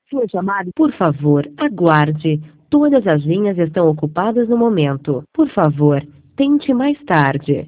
Sua chamada. Por favor, aguarde. Todas as linhas estão ocupadas no momento. Por favor, tente mais tarde.